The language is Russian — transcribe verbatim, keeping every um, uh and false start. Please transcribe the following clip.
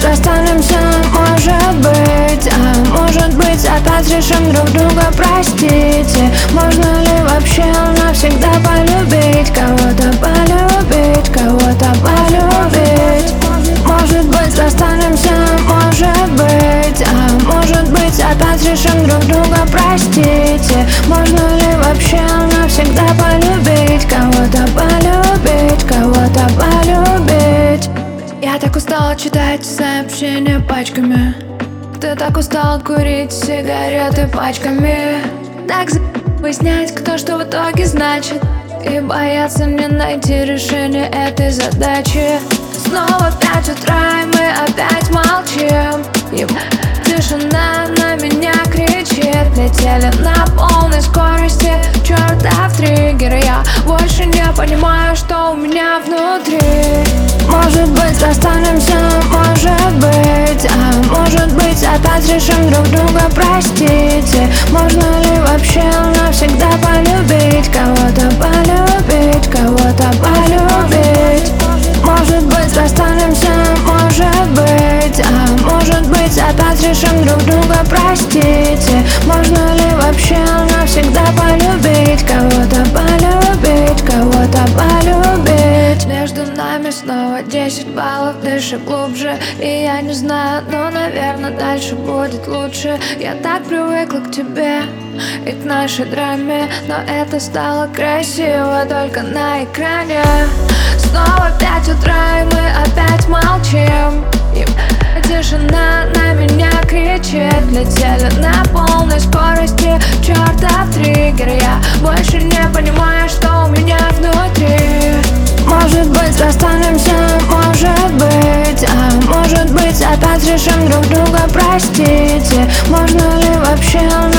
расстанемся, может быть. А может быть опять решим друг друга простить. Можно ли вообще навсегда полюбить кого-то, полюбить кого-то, полюбить? Может быть расстанемся, может быть. А может быть опять решим друг друга простить. Можно ли вообще навсегда полюбить кого-то, полюбить кого-то, полюбить? Я так устала читать сообщения пачками. Ты так устал курить сигареты пачками. Так за***й снять, кто что в итоге значит, и бояться не найти решение этой задачи. Снова пять утра, и мы опять молчим. И тишина на меня кричит. Летели на полной скорости, чертов триггер. Я больше не понимаю, что у меня внутри. Может быть расстанемся, может быть. А может быть опять решим друг друга простить. Можно ли вообще навсегда полюбить кого-то, полюбить кого-то, полюбить? Может быть расстанемся, может быть. А может быть опять решим друг друга простить. Можно ли вообще навсегда полюбить кого-то, полюбить кого-то, полюбить? Между нами снова десять баллов, дыши глубже. И я не знаю, но, наверное, дальше будет лучше. Я так привыкла к тебе и к нашей драме, но это стало красиво только на экране. Снова пять утра, и мы опять молчим. И тишина на меня кричит. Летели на полной скорости, чертов триггер. Я больше не понимаю, что у меня внутри. Может быть расстанемся, может быть. А может быть опять решим друг друга простить. Можно ли вообще